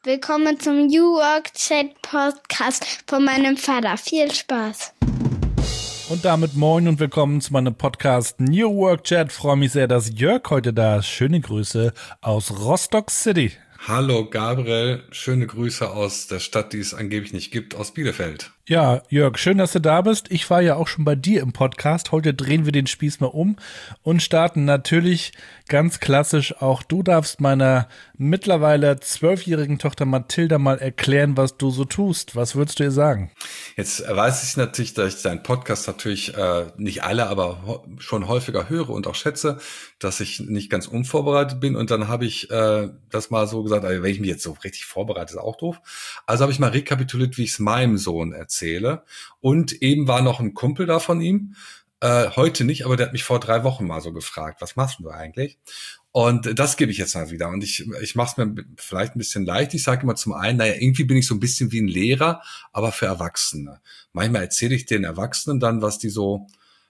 Willkommen zum New Work Chat Podcast von meinem Vater. Viel Spaß. Und damit moin und willkommen zu meinem Podcast New Work Chat. Freue mich sehr, dass Jörg heute da ist. Schöne Grüße aus Rostock City. Hallo Gabriel, schöne Grüße aus der Stadt, die es angeblich nicht gibt, aus Bielefeld. Ja, Jörg, schön, dass du da bist. Ich war ja auch schon bei dir im Podcast. Heute drehen wir den Spieß mal um und starten natürlich ganz klassisch. Auch du darfst meiner mittlerweile 12-jährigen Tochter Mathilda mal erklären, was du so tust. Was würdest du ihr sagen? Jetzt weiß ich natürlich, dass ich deinen Podcast natürlich nicht alle, aber schon häufiger höre und auch schätze, dass ich nicht ganz unvorbereitet bin. Und dann habe ich das mal so gesagt, wenn ich mich jetzt so richtig vorbereite, ist auch doof. Also habe ich mal rekapituliert, wie ich es meinem Sohn erzähle. Und eben war noch ein Kumpel da von ihm, heute nicht, aber der hat mich vor 3 Wochen mal so gefragt, was machst du eigentlich? Und das gebe ich jetzt mal wieder. Und ich mache es mir vielleicht ein bisschen leicht. Ich sage immer zum einen, naja, irgendwie bin ich so ein bisschen wie ein Lehrer, aber für Erwachsene. Manchmal erzähle ich den Erwachsenen dann, was die so,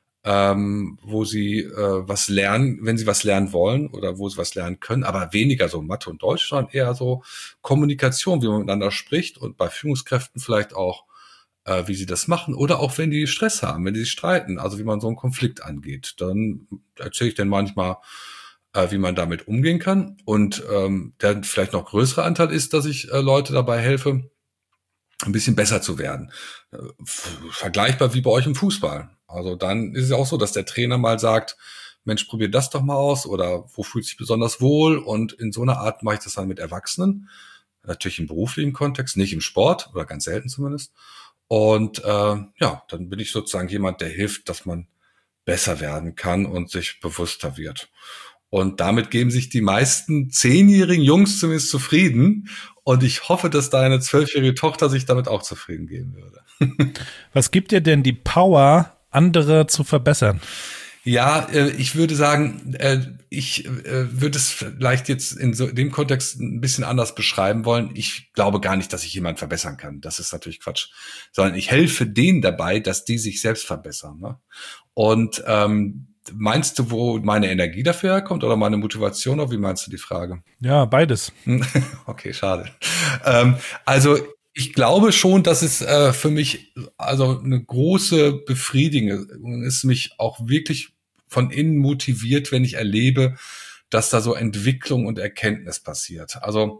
wo sie was lernen, wenn sie was lernen wollen oder wo sie was lernen können, aber weniger so Mathe und Deutsch, sondern eher so Kommunikation, wie man miteinander spricht und bei Führungskräften vielleicht auch, wie sie das machen oder auch wenn die Stress haben, wenn die sich streiten, also wie man so einen Konflikt angeht. Dann erzähle ich dann manchmal, wie man damit umgehen kann. Und der vielleicht noch größere Anteil ist, dass ich Leute dabei helfe, ein bisschen besser zu werden. Vergleichbar wie bei euch im Fußball. Also dann ist es auch so, dass der Trainer mal sagt, Mensch, probier das doch mal aus oder wo fühlt sich besonders wohl? Und in so einer Art mache ich das dann mit Erwachsenen. Natürlich im beruflichen Kontext, nicht im Sport oder ganz selten zumindest. Und ja, dann bin ich sozusagen jemand, der hilft, dass man besser werden kann und sich bewusster wird. Und damit geben sich die meisten 10-jährigen Jungs zumindest zufrieden. Und ich hoffe, dass deine 12-jährige Tochter sich damit auch zufrieden geben würde. Was gibt dir denn die Power, andere zu verbessern? Ja, ich würde sagen, ich würde es vielleicht jetzt in so dem Kontext ein bisschen anders beschreiben wollen. Ich glaube gar nicht, dass ich jemanden verbessern kann. Das ist natürlich Quatsch. Sondern ich helfe denen dabei, dass die sich selbst verbessern. Ne? Und meinst du, wo meine Energie dafür herkommt oder meine Motivation? Oder wie meinst du die Frage? Ja, beides. Okay, schade. Also ich glaube schon, dass es für mich also eine große Befriedigung ist, mich auch wirklich von innen motiviert, wenn ich erlebe, dass da so Entwicklung und Erkenntnis passiert. Also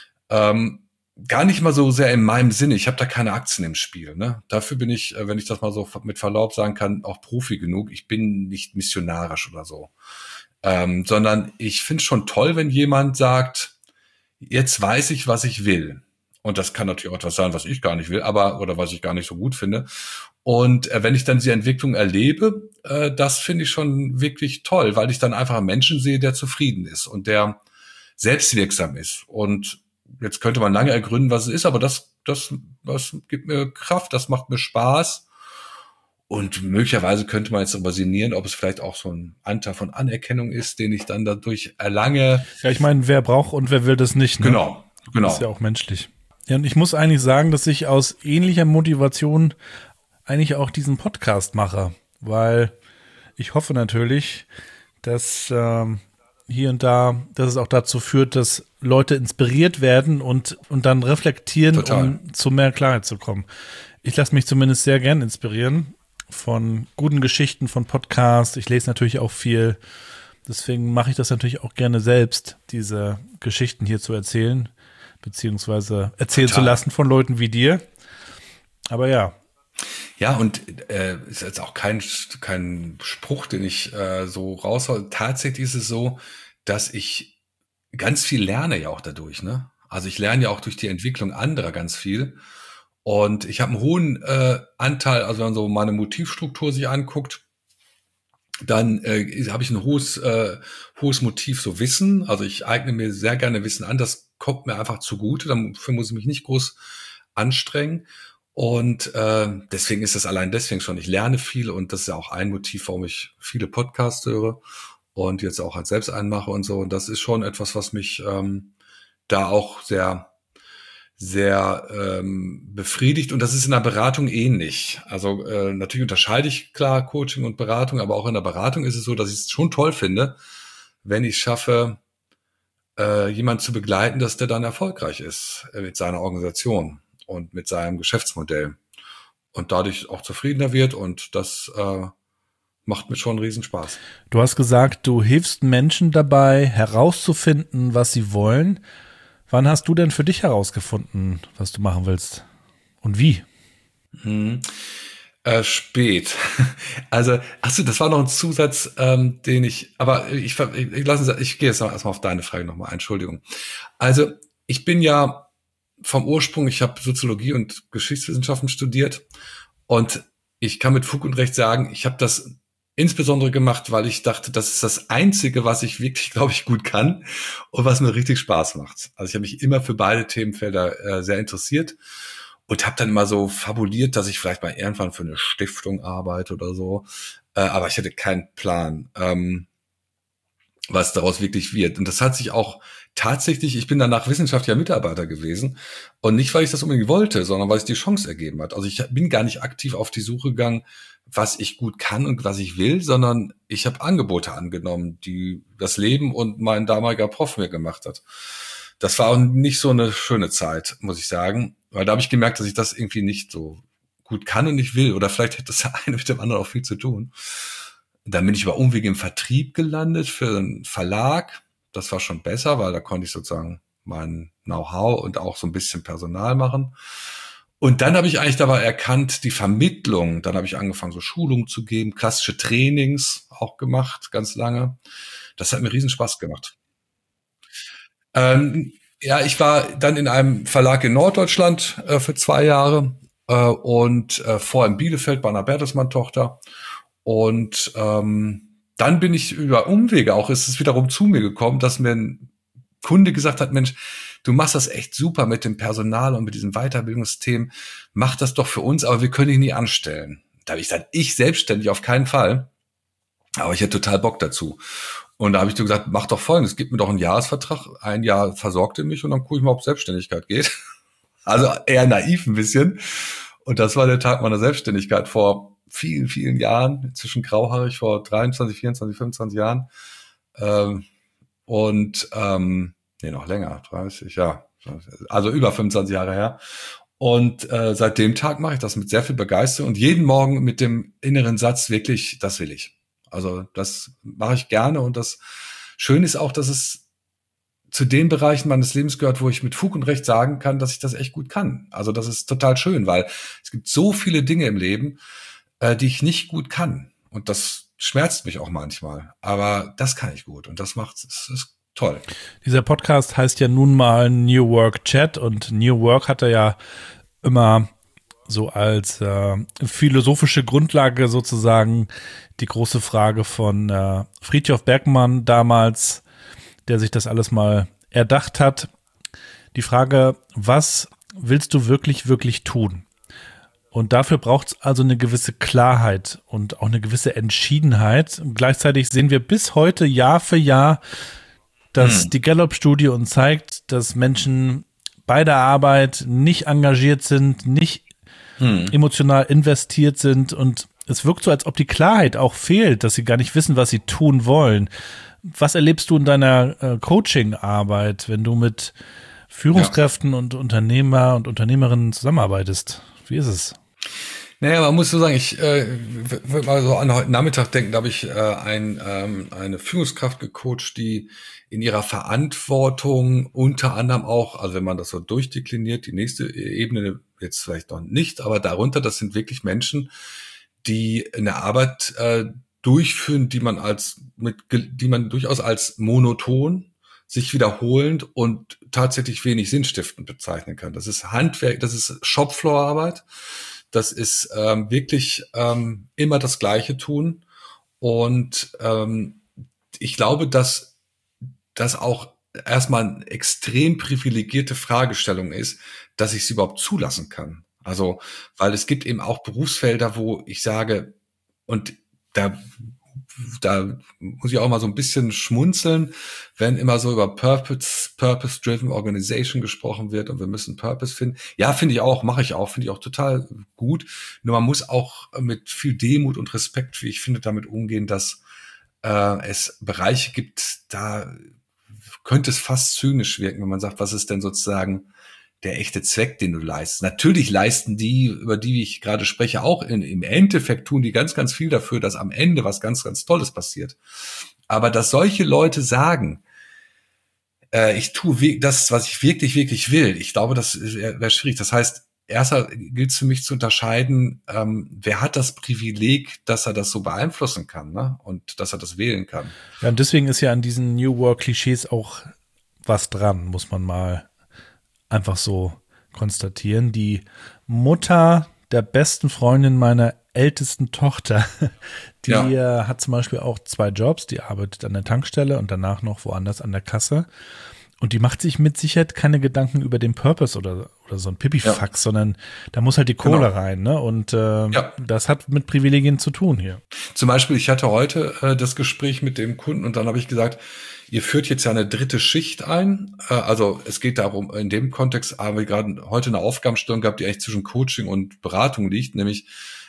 gar nicht mal so sehr in meinem Sinne. Ich habe da keine Aktien im Spiel. Ne? Dafür bin ich, wenn ich das mal so mit Verlaub sagen kann, auch Profi genug. Ich bin nicht missionarisch oder so. Sondern ich finde es schon toll, wenn jemand sagt, jetzt weiß ich, was ich will. Und das kann natürlich auch etwas sein, was ich gar nicht will, aber oder was ich gar nicht so gut finde. Und wenn ich dann diese Entwicklung erlebe, das finde ich schon wirklich toll, weil ich dann einfach einen Menschen sehe, der zufrieden ist und der selbstwirksam ist. Und jetzt könnte man lange ergründen, was es ist, aber das gibt mir Kraft, das macht mir Spaß. Und möglicherweise könnte man jetzt darüber sinnieren, ob es vielleicht auch so ein Anteil von Anerkennung ist, den ich dann dadurch erlange. Ja, ich meine, wer braucht und wer will das nicht? Ne? Genau. Das ist ja auch menschlich. Ja, und ich muss eigentlich sagen, dass ich aus ähnlicher Motivation eigentlich auch diesen Podcast mache, weil ich hoffe natürlich, dass hier und da, dass es auch dazu führt, dass Leute inspiriert werden und dann reflektieren, Total. um zu mehr Klarheit zu kommen. Ich lasse mich zumindest sehr gern inspirieren von guten Geschichten, von Podcasts. Ich lese natürlich auch viel. Deswegen mache ich das natürlich auch gerne selbst, diese Geschichten hier zu erzählen, beziehungsweise erzählen zu lassen von Leuten wie dir. Aber ja. Ja, und ist jetzt auch kein Spruch, den ich so raushol. Tatsächlich ist es so, dass ich ganz viel lerne ja auch dadurch. Ne? Also ich lerne ja auch durch die Entwicklung anderer ganz viel. Und ich habe einen hohen Anteil, also wenn man so meine Motivstruktur sich anguckt, dann habe ich ein hohes Motiv, so Wissen. Also ich eigne mir sehr gerne Wissen an. Das kommt mir einfach zugute. Dafür muss ich mich nicht groß anstrengen. Und deswegen ist das allein deswegen schon. Ich lerne viel und das ist ja auch ein Motiv, warum ich viele Podcasts höre und jetzt auch als selbst einen mache und so. Und das ist schon etwas, was mich da auch sehr befriedigt. Und das ist in der Beratung ähnlich. Also natürlich unterscheide ich klar Coaching und Beratung, aber auch in der Beratung ist es so, dass ich es schon toll finde, wenn ich schaffe, jemand zu begleiten, dass der dann erfolgreich ist mit seiner Organisation und mit seinem Geschäftsmodell und dadurch auch zufriedener wird und das macht mir schon einen Riesenspaß. Du hast gesagt, du hilfst Menschen dabei, herauszufinden, was sie wollen. Wann hast du denn für dich herausgefunden, was du machen willst? Und wie? Spät. Also, das war noch ein Zusatz, den ich gehe jetzt noch erstmal auf deine Frage nochmal ein, Entschuldigung. Also, ich bin ja vom Ursprung, ich habe Soziologie und Geschichtswissenschaften studiert und ich kann mit Fug und Recht sagen, ich habe das insbesondere gemacht, weil ich dachte, das ist das Einzige, was ich wirklich, glaube ich, gut kann und was mir richtig Spaß macht. Also ich habe mich immer für beide Themenfelder sehr interessiert und habe dann immer so fabuliert, dass ich vielleicht mal irgendwann für eine Stiftung arbeite oder so. Aber ich hatte keinen Plan, was daraus wirklich wird. Und das hat sich auch tatsächlich, ich bin danach wissenschaftlicher Mitarbeiter gewesen und nicht, weil ich das unbedingt wollte, sondern weil es die Chance ergeben hat. Also ich bin gar nicht aktiv auf die Suche gegangen, was ich gut kann und was ich will, sondern ich habe Angebote angenommen, die das Leben und mein damaliger Prof mir gemacht hat. Das war auch nicht so eine schöne Zeit, muss ich sagen, weil da habe ich gemerkt, dass ich das irgendwie nicht so gut kann und nicht will. Oder vielleicht hätte das eine mit dem anderen auch viel zu tun. Dann bin ich über Umwege im Vertrieb gelandet für einen Verlag. Das war schon besser, weil da konnte ich sozusagen mein Know-how und auch so ein bisschen Personal machen. Und dann habe ich eigentlich dabei erkannt, die Vermittlung, dann habe ich angefangen, so Schulungen zu geben, klassische Trainings auch gemacht, ganz lange. Das hat mir riesen Spaß gemacht. Ja, ich war dann in einem Verlag in Norddeutschland für 2 Jahre und vorher in Bielefeld bei einer Bertelsmann-Tochter. Und dann bin ich über Umwege auch, ist es wiederum zu mir gekommen, dass mir ein Kunde gesagt hat, Mensch, du machst das echt super mit dem Personal und mit diesen Weiterbildungsthemen, mach das doch für uns, aber wir können dich nie anstellen. Da habe ich gesagt, ich selbstständig auf keinen Fall, aber ich hätte total Bock dazu. Und da habe ich gesagt, mach doch Folgendes, gib mir doch einen Jahresvertrag, 1 Jahr versorgt ihr mich und dann gucke ich mal, ob Selbstständigkeit geht. Also eher naiv ein bisschen. Und das war der Tag meiner Selbstständigkeit vor vielen, vielen Jahren, inzwischen grauhaarig, vor 23, 24, 25 Jahren. Noch länger, 30, ja. Also über 25 Jahre her. Und seit dem Tag mache ich das mit sehr viel Begeisterung und jeden Morgen mit dem inneren Satz wirklich, das will ich. Also das mache ich gerne und das Schöne ist auch, dass es zu den Bereichen meines Lebens gehört, wo ich mit Fug und Recht sagen kann, dass ich das echt gut kann. Also das ist total schön, weil es gibt so viele Dinge im Leben, die ich nicht gut kann. Und das schmerzt mich auch manchmal. Aber das kann ich gut und das ist toll. Dieser Podcast heißt ja nun mal New Work Chat und New Work hat er ja immer so als philosophische Grundlage sozusagen die große Frage von Frithjof Bergmann damals, der sich das alles mal erdacht hat. Die Frage, was willst du wirklich, wirklich tun? Und dafür braucht es also eine gewisse Klarheit und auch eine gewisse Entschiedenheit. Und gleichzeitig sehen wir bis heute Jahr für Jahr, dass die Gallup-Studie uns zeigt, dass Menschen bei der Arbeit nicht engagiert sind, nicht emotional investiert sind und es wirkt so, als ob die Klarheit auch fehlt, dass sie gar nicht wissen, was sie tun wollen. Was erlebst du in deiner Coaching-Arbeit, wenn du mit Führungskräften und Unternehmer und Unternehmerinnen zusammenarbeitest? Wie ist es? Naja, man muss so sagen, ich würde mal so an heute Nachmittag denken, da habe ich eine Führungskraft gecoacht, die in ihrer Verantwortung unter anderem auch, also wenn man das so durchdekliniert, die nächste Ebene jetzt vielleicht noch nicht, aber darunter, das sind wirklich Menschen, die eine Arbeit durchführen, die man durchaus als monoton, sich wiederholend und tatsächlich wenig sinnstiftend bezeichnen kann. Das ist Handwerk, das ist Shopfloor-Arbeit. Das ist wirklich immer das Gleiche tun. Und ich glaube, dass das auch erstmal eine extrem privilegierte Fragestellung ist, dass ich sie überhaupt zulassen kann. Also, weil es gibt eben auch Berufsfelder, wo ich sage, und da muss ich auch mal so ein bisschen schmunzeln, wenn immer so über Purpose-Driven Organization gesprochen wird und wir müssen Purpose finden. Ja, finde ich auch, mache ich auch, finde ich auch total gut. Nur man muss auch mit viel Demut und Respekt, wie ich finde, damit umgehen, dass es Bereiche gibt, da könnte es fast zynisch wirken, wenn man sagt, was ist denn sozusagen der echte Zweck, den du leistest. Natürlich leisten die, über die ich gerade spreche, auch im Endeffekt tun die ganz, ganz viel dafür, dass am Ende was ganz, ganz Tolles passiert. Aber dass solche Leute sagen, ich tue das, was ich wirklich, wirklich will, ich glaube, das wäre schwierig. Das heißt, erster gilt es für mich zu unterscheiden, wer hat das Privileg, dass er das so beeinflussen kann, ne? Und dass er das wählen kann. Ja, und deswegen ist ja an diesen New Work-Klischees auch was dran, muss man mal einfach so konstatieren. Die Mutter der besten Freundin meiner ältesten Tochter, die hat zum Beispiel auch 2 Jobs, die arbeitet an der Tankstelle und danach noch woanders an der Kasse. Und die macht sich mit Sicherheit keine Gedanken über den Purpose oder so ein Pipifax, sondern da muss halt die Kohle rein, ne? Und das hat mit Privilegien zu tun hier. Zum Beispiel, ich hatte heute das Gespräch mit dem Kunden und dann habe ich gesagt, ihr führt jetzt ja eine 3. Schicht ein. Also es geht darum, in dem Kontext haben wir gerade heute eine Aufgabenstellung gehabt, die eigentlich zwischen Coaching und Beratung liegt, nämlich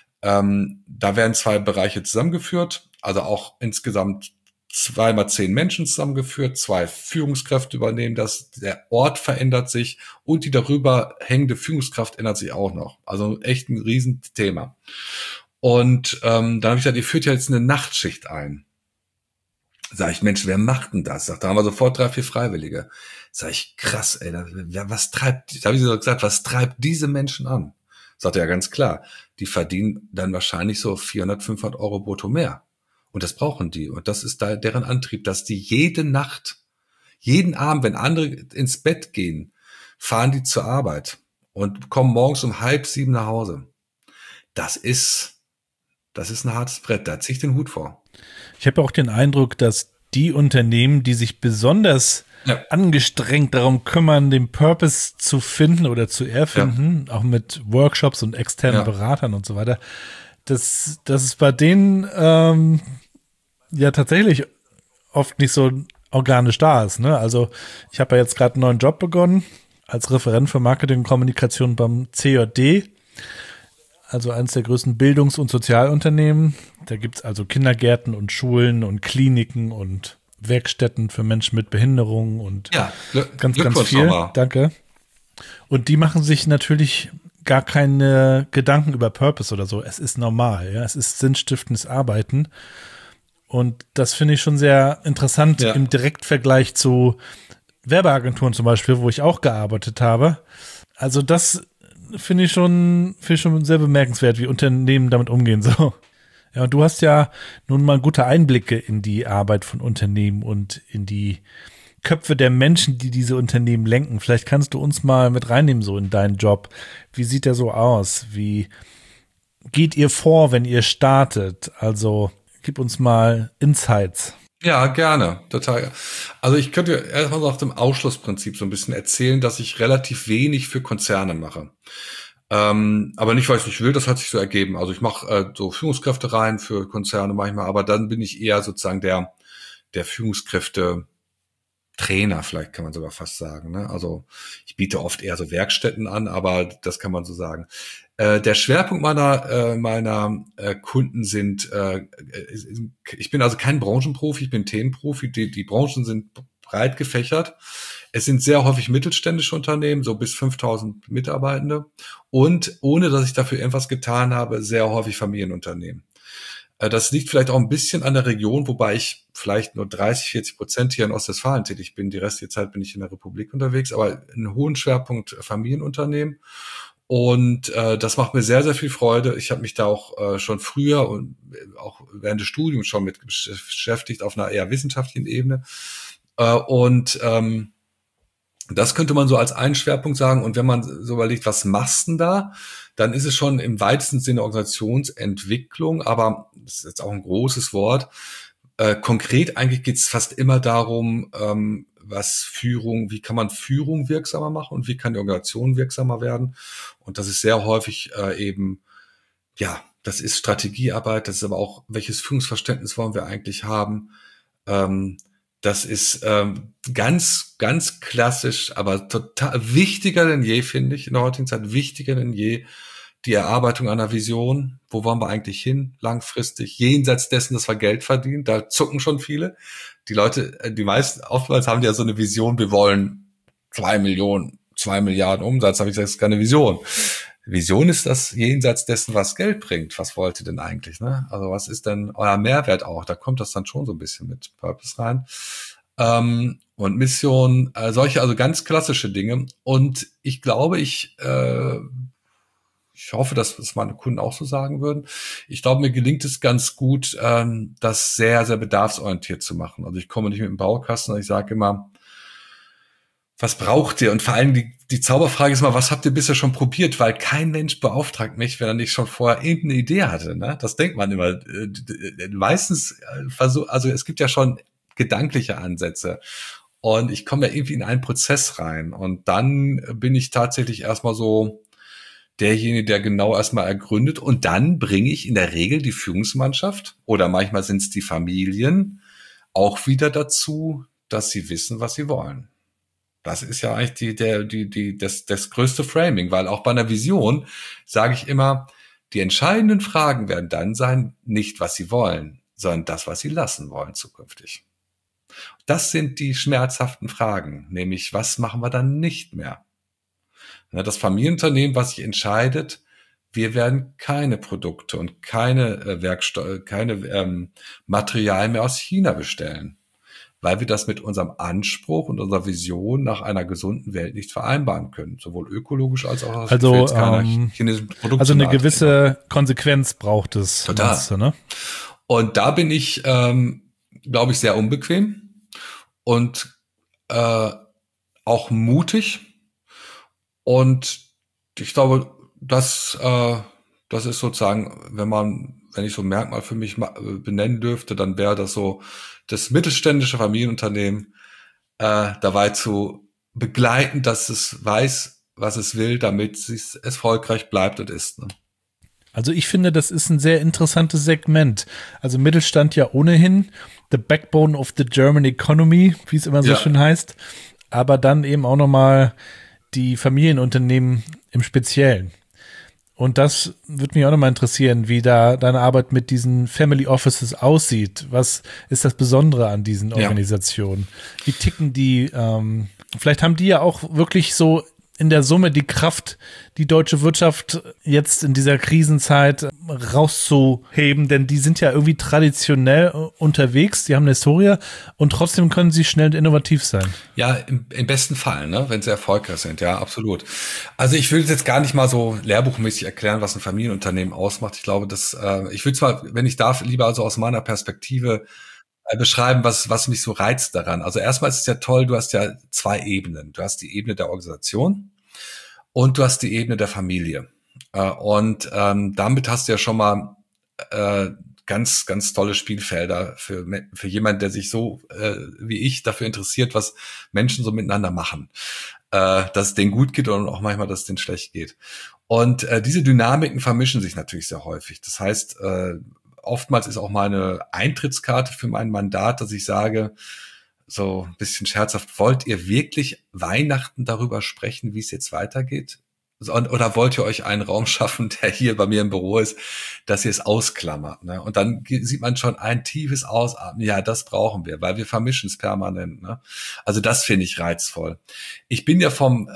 da werden 2 Bereiche zusammengeführt, also auch insgesamt 2 mal 10 Menschen zusammengeführt, 2 Führungskräfte übernehmen das, der Ort verändert sich und die darüber hängende Führungskraft ändert sich auch noch. Also echt ein Riesenthema. Und dann habe ich gesagt, ihr führt ja jetzt eine Nachtschicht ein. Sag ich, Mensch, wer macht denn das? Sagt, da haben wir sofort 3, 4 Freiwillige. Sag ich, krass, ey, was treibt, da habe ich so gesagt, was treibt diese Menschen an? Sagt er, ja, ganz klar, die verdienen dann wahrscheinlich so 400, 500 Euro brutto mehr. Und das brauchen die. Und das ist da deren Antrieb, dass die jede Nacht, jeden Abend, wenn andere ins Bett gehen, fahren die zur Arbeit und kommen morgens um 6:30 nach Hause. Das ist ein hartes Brett. Da ziehe ich den Hut vor. Ich habe auch den Eindruck, dass die Unternehmen, die sich besonders angestrengt darum kümmern, den Purpose zu finden oder zu erfinden, auch mit Workshops und externen Beratern und so weiter, dass es bei denen ja tatsächlich oft nicht so organisch da ist, ne? Also ich habe ja jetzt gerade einen neuen Job begonnen als Referent für Marketing und Kommunikation beim CJD, also eines der größten Bildungs- und Sozialunternehmen. Da gibt's also Kindergärten und Schulen und Kliniken und Werkstätten für Menschen mit Behinderung und ganz viel. Danke. Und die machen sich natürlich gar keine Gedanken über Purpose oder so. Es ist normal, ja. Es ist sinnstiftendes Arbeiten. Und das finde ich schon sehr interessant im Direktvergleich zu Werbeagenturen zum Beispiel, wo ich auch gearbeitet habe. Also das finde ich schon sehr bemerkenswert, wie Unternehmen damit umgehen. So. Ja, und du hast ja nun mal gute Einblicke in die Arbeit von Unternehmen und in die Köpfe der Menschen, die diese Unternehmen lenken. Vielleicht kannst du uns mal mit reinnehmen so in deinen Job. Wie sieht der so aus? Wie geht ihr vor, wenn ihr startet? Also gib uns mal Insights. Ja, gerne, total. Also ich könnte erstmal nach dem Ausschlussprinzip so ein bisschen erzählen, dass ich relativ wenig für Konzerne mache. Aber nicht, weil ich nicht will, das hat sich so ergeben. Also ich mache so Führungskräfte rein für Konzerne manchmal, aber dann bin ich eher sozusagen der Führungskräfte Trainer, vielleicht kann man sogar fast sagen, ne? Also ich biete oft eher so Werkstätten an, aber das kann man so sagen. Der Schwerpunkt meiner Kunden sind, ich bin also kein Branchenprofi, ich bin Themenprofi. Die Branchen sind breit gefächert. Es sind sehr häufig mittelständische Unternehmen, so bis 5.000 Mitarbeitende. Und ohne, dass ich dafür irgendwas getan habe, sehr häufig Familienunternehmen. Das liegt vielleicht auch ein bisschen an der Region, wobei ich vielleicht nur 30-40% hier in Ostwestfalen tätig bin. Die restliche Zeit bin ich in der Republik unterwegs, aber einen hohen Schwerpunkt Familienunternehmen. Und das macht mir sehr, sehr viel Freude. Ich habe mich da auch schon früher und auch während des Studiums schon mit beschäftigt auf einer eher wissenschaftlichen Ebene. Das könnte man so als einen Schwerpunkt sagen. Und wenn man so überlegt, was machst du denn da? Dann ist es schon im weitesten Sinne Organisationsentwicklung, aber das ist jetzt auch ein großes Wort. Konkret eigentlich geht es fast immer darum, wie kann man Führung wirksamer machen und wie kann die Organisation wirksamer werden? Und das ist sehr häufig das ist Strategiearbeit, das ist aber auch, welches Führungsverständnis wollen wir eigentlich haben? Das ist ganz, ganz klassisch, aber total wichtiger denn je, finde ich, in der heutigen Zeit wichtiger denn je, die Erarbeitung einer Vision. Wo wollen wir eigentlich hin? Langfristig, jenseits dessen, dass wir Geld verdienen. Da zucken schon viele. Die Leute, die meisten, oftmals haben die ja so eine Vision, wir wollen 2 Milliarden Umsatz. Habe ich gesagt, das ist keine Vision. Vision ist das jenseits dessen, was Geld bringt. Was wollt ihr denn eigentlich? Ne? Also was ist denn euer Mehrwert auch? Da kommt das dann schon so ein bisschen mit Purpose rein. Und Mission, solche, also ganz klassische Dinge. Und ich glaube, ich hoffe, dass es meine Kunden auch so sagen würden. Ich glaube, mir gelingt es ganz gut, das sehr, sehr bedarfsorientiert zu machen. Also ich komme nicht mit dem Baukasten, und ich sage immer, was braucht ihr? Und vor allem die Zauberfrage ist mal, was habt ihr bisher schon probiert? Weil kein Mensch beauftragt mich, wenn er nicht schon vorher irgendeine Idee hatte. Ne? Das denkt man immer. Meistens also es gibt ja schon gedankliche Ansätze. Und ich komme ja irgendwie in einen Prozess rein. Und dann bin ich tatsächlich erstmal so derjenige, der genau erstmal ergründet. Und dann bringe ich in der Regel die Führungsmannschaft oder manchmal sind es die Familien auch wieder dazu, dass sie wissen, was sie wollen. Das ist ja eigentlich das größte Framing, weil auch bei einer Vision sage ich immer, die entscheidenden Fragen werden dann sein, nicht was sie wollen, sondern das, was sie lassen wollen zukünftig. Das sind die schmerzhaften Fragen, nämlich was machen wir dann nicht mehr? Das Familienunternehmen, was sich entscheidet, wir werden keine Produkte und keine Material mehr aus China bestellen, weil wir das mit unserem Anspruch und unserer Vision nach einer gesunden Welt nicht vereinbaren können, sowohl ökologisch als auch also eine gewisse Konsequenz braucht es. Total. Meinst du, ne? Und da bin ich, glaube ich, sehr unbequem und auch mutig. Und ich glaube, das ist sozusagen, wenn ich so ein Merkmal für mich benennen dürfte, dann wäre das so, das mittelständische Familienunternehmen dabei zu begleiten, dass es weiß, was es will, damit es erfolgreich bleibt und ist. Ne? Also ich finde, das ist ein sehr interessantes Segment. Also Mittelstand ja ohnehin, the backbone of the German economy, wie es immer so schön heißt, aber dann eben auch nochmal die Familienunternehmen im Speziellen. Und das würde mich auch nochmal interessieren, wie da deine Arbeit mit diesen Family Offices aussieht. Was ist das Besondere an diesen Organisationen? Wie ticken die? Vielleicht haben die ja auch wirklich so in der Summe die Kraft, die deutsche Wirtschaft jetzt in dieser Krisenzeit rauszuheben, denn die sind ja irgendwie traditionell unterwegs, die haben eine Historie und trotzdem können sie schnell und innovativ sein. Ja, im besten Fall, ne, wenn sie erfolgreich sind, ja, absolut. Also ich will jetzt gar nicht mal so lehrbuchmäßig erklären, was ein Familienunternehmen ausmacht. Ich glaube, ich will zwar, wenn ich darf, lieber also aus meiner Perspektive beschreiben, was mich so reizt daran. Also erstmal ist es ja toll, du hast ja 2 Ebenen. Du hast die Ebene der Organisation und du hast die Ebene der Familie. Und damit hast du ja schon mal ganz, ganz tolle Spielfelder für jemanden, der sich so wie ich dafür interessiert, was Menschen so miteinander machen. Dass es denen gut geht und auch manchmal, dass es denen schlecht geht. Und diese Dynamiken vermischen sich natürlich sehr häufig. Das heißt, oftmals ist auch meine Eintrittskarte für mein Mandat, dass ich sage, so ein bisschen scherzhaft, wollt ihr wirklich Weihnachten darüber sprechen, wie es jetzt weitergeht? Oder wollt ihr euch einen Raum schaffen, der hier bei mir im Büro ist, dass ihr es ausklammert? Ne? Und dann sieht man schon ein tiefes Ausatmen. Ja, das brauchen wir, weil wir vermischen es permanent. Ne? Also das finde ich reizvoll. Ich bin ja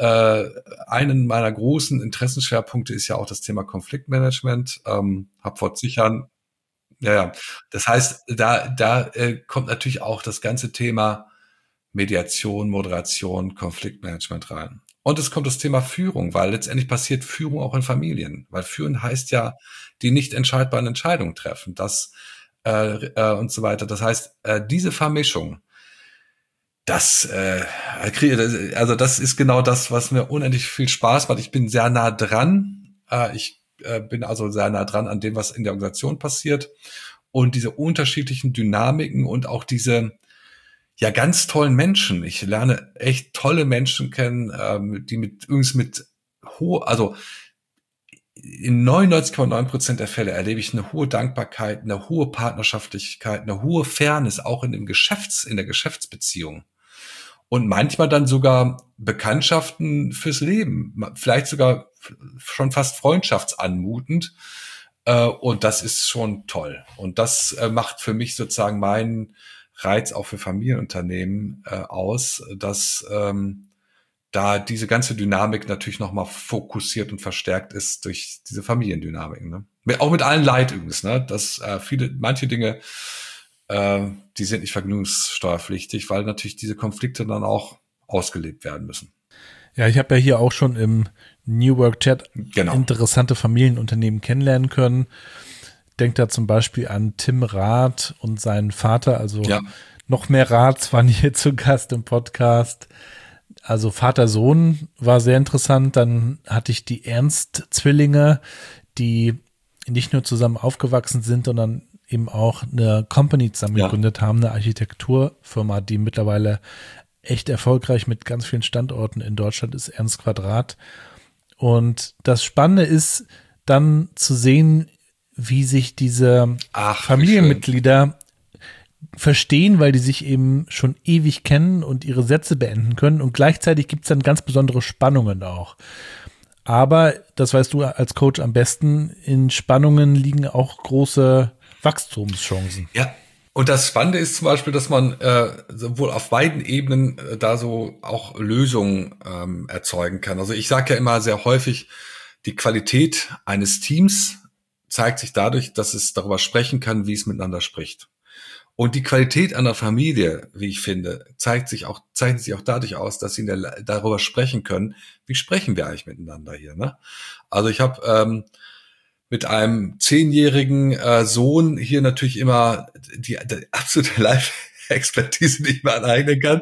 einen meiner großen Interessenschwerpunkte ist ja auch das Thema Konfliktmanagement. Hab vor zig Jahren ja. Das heißt, da kommt natürlich auch das ganze Thema Mediation, Moderation, Konfliktmanagement rein. Und es kommt das Thema Führung, weil letztendlich passiert Führung auch in Familien. Weil führen heißt ja, die nicht entscheidbaren Entscheidungen treffen, und so weiter. Das heißt, diese Vermischung, das ist genau das, was mir unendlich viel Spaß macht. Ich bin sehr nah dran. Ich bin also sehr nah dran an dem, was in der Organisation passiert und diese unterschiedlichen Dynamiken und auch diese ganz tollen Menschen. Ich lerne echt tolle Menschen kennen, die also in 99,9% der Fälle erlebe ich eine hohe Dankbarkeit, eine hohe Partnerschaftlichkeit, eine hohe Fairness auch in der Geschäftsbeziehung. Und manchmal dann sogar Bekanntschaften fürs Leben, vielleicht sogar schon fast freundschaftsanmutend. Und das ist schon toll. Und das macht für mich sozusagen meinen Reiz auch für Familienunternehmen aus, dass da diese ganze Dynamik natürlich nochmal fokussiert und verstärkt ist durch diese Familiendynamiken. Ne? Auch mit allen Leid übrigens, ne? Dass manche Dinge, die sind nicht vergnügungssteuerpflichtig, weil natürlich diese Konflikte dann auch ausgelebt werden müssen. Ja, ich habe ja hier auch schon im New Work Chat interessante Familienunternehmen kennenlernen können. Denkt da zum Beispiel an Tim Rath und seinen Vater, also noch mehr Raths waren hier zu Gast im Podcast. Also Vater-Sohn war sehr interessant. Dann hatte ich die Ernst-Zwillinge, die nicht nur zusammen aufgewachsen sind, sondern eben auch eine Company zusammen gegründet haben, eine Architekturfirma, die mittlerweile echt erfolgreich mit ganz vielen Standorten in Deutschland ist, Ernst Quadrat. Und das Spannende ist dann zu sehen, wie sich diese Familienmitglieder verstehen, weil die sich eben schon ewig kennen und ihre Sätze beenden können. Und gleichzeitig gibt es dann ganz besondere Spannungen auch. Aber, das weißt du als Coach am besten, in Spannungen liegen auch große Wachstumschancen. Ja, und das Spannende ist zum Beispiel, dass man sowohl auf beiden Ebenen da so auch Lösungen erzeugen kann. Also ich sage ja immer sehr häufig, die Qualität eines Teams zeigt sich dadurch, dass es darüber sprechen kann, wie es miteinander spricht. Und die Qualität einer Familie, wie ich finde, zeichnet sich auch dadurch aus, dass sie darüber sprechen können, wie sprechen wir eigentlich miteinander hier. Ne? Also ich habe mit einem 10-jährigen Sohn hier natürlich immer die absolute Live-Expertise, die ich mir aneignen kann.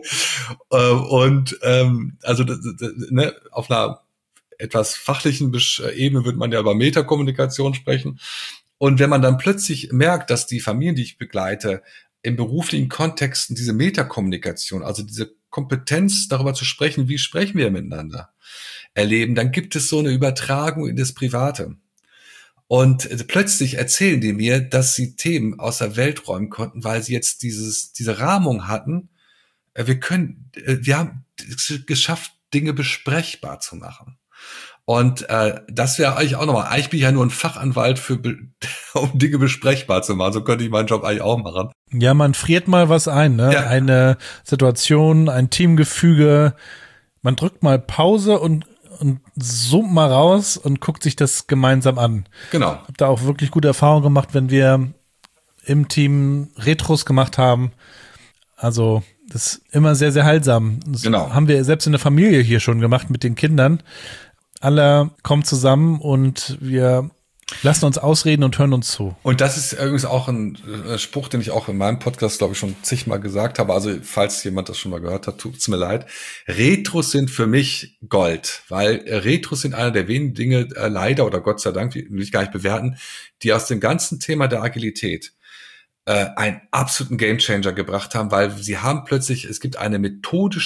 Ne, auf einer etwas fachlichen Ebene würde man ja über Metakommunikation sprechen. Und wenn man dann plötzlich merkt, dass die Familien, die ich begleite, in beruflichen Kontexten diese Metakommunikation, also diese Kompetenz darüber zu sprechen, wie sprechen wir miteinander, erleben, dann gibt es so eine Übertragung in das Private. Und plötzlich erzählen die mir, dass sie Themen aus der Welt räumen konnten, weil sie jetzt diese Rahmung hatten. Wir haben es geschafft, Dinge besprechbar zu machen. Und das wäre eigentlich auch nochmal, eigentlich bin ich ja nur ein Fachanwalt um Dinge besprechbar zu machen. So könnte ich meinen Job eigentlich auch machen. Ja, man friert mal was ein, ne? Ja. Eine Situation, ein Teamgefüge. Man drückt mal Pause und zoomt mal raus und guckt sich das gemeinsam an. Genau. Hab da auch wirklich gute Erfahrungen gemacht, wenn wir im Team Retros gemacht haben. Also das ist immer sehr, sehr heilsam. Das haben wir selbst in der Familie hier schon gemacht mit den Kindern. Alle kommen zusammen und wir lassen uns ausreden und hören uns zu. Und das ist übrigens auch ein Spruch, den ich auch in meinem Podcast, glaube ich, schon zigmal gesagt habe. Also falls jemand das schon mal gehört hat, tut's mir leid. Retros sind für mich Gold, weil Retros sind einer der wenigen Dinge, leider oder Gott sei Dank, will ich gar nicht bewerten, die aus dem ganzen Thema der Agilität einen absoluten Gamechanger gebracht haben, weil sie haben plötzlich, es gibt eine Methode,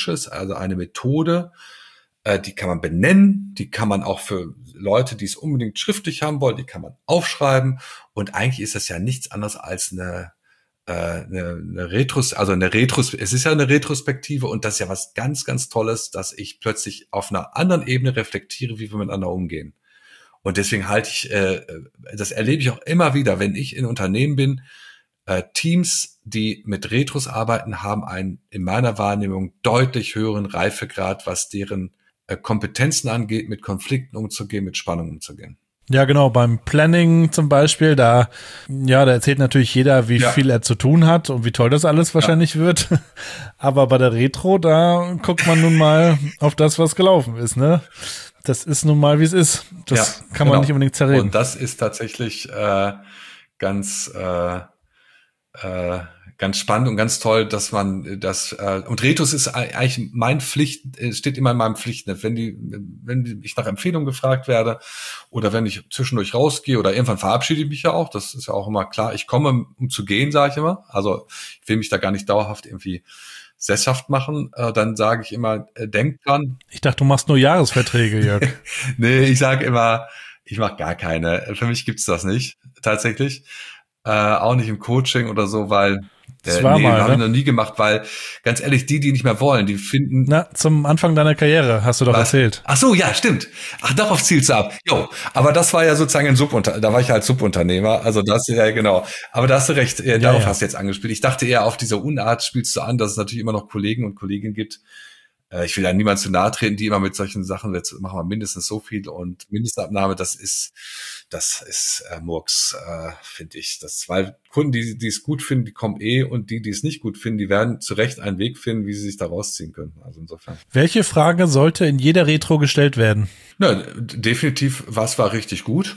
die kann man benennen, die kann man auch für Leute, die es unbedingt schriftlich haben wollen, die kann man aufschreiben. Und eigentlich ist das ja nichts anderes als es ist ja eine Retrospektive und das ist ja was ganz, ganz Tolles, dass ich plötzlich auf einer anderen Ebene reflektiere, wie wir miteinander umgehen. Und deswegen das erlebe ich auch immer wieder, wenn ich in Unternehmen bin, Teams, die mit Retros arbeiten, haben einen in meiner Wahrnehmung deutlich höheren Reifegrad, was deren Kompetenzen angeht, mit Konflikten umzugehen, mit Spannung umzugehen. Ja, genau, beim Planning zum Beispiel, da erzählt natürlich jeder, wie viel er zu tun hat und wie toll das alles wahrscheinlich wird. Aber bei der Retro, da guckt man nun mal auf das, was gelaufen ist, ne? Das ist nun mal, wie es ist. Das kann man nicht unbedingt zerreden. Und das ist tatsächlich ganz spannend und ganz toll, dass man das und Retros ist eigentlich steht immer in meinem Pflichtnet. Wenn ich nach Empfehlung gefragt werde oder wenn ich zwischendurch rausgehe oder irgendwann verabschiede ich mich ja auch, das ist ja auch immer klar. Ich komme, um zu gehen, sage ich immer. Also ich will mich da gar nicht dauerhaft irgendwie sesshaft machen. Dann sage ich immer, denk dran. Ich dachte, du machst nur Jahresverträge, Jörg. Nee, ich sage immer, ich mache gar keine. Für mich gibt's das nicht, tatsächlich. Auch nicht im Coaching oder so, weil Das war Nee, mal, habe ich ne? noch nie gemacht, weil ganz ehrlich, die nicht mehr wollen, die finden. Na, zum Anfang deiner Karriere hast du doch erzählt. Ach so, ja, stimmt. Ach, darauf zielst du ab. Jo, aber das war ja sozusagen da war ich halt Subunternehmer, also das, ja, genau. Aber da hast du recht, darauf ja. hast du jetzt angespielt. Ich dachte eher auf diese Unart spielst du an, dass es natürlich immer noch Kollegen und Kolleginnen gibt. Ich will ja niemand zu nahe treten, die immer mit solchen Sachen, jetzt machen wir mindestens so viel und Mindestabnahme, das ist Murks, finde ich. Weil Kunden, die es gut finden, die kommen und die es nicht gut finden, die werden zu Recht einen Weg finden, wie sie sich da rausziehen können. Also insofern. Welche Frage sollte in jeder Retro gestellt werden? Na, definitiv, was war richtig gut?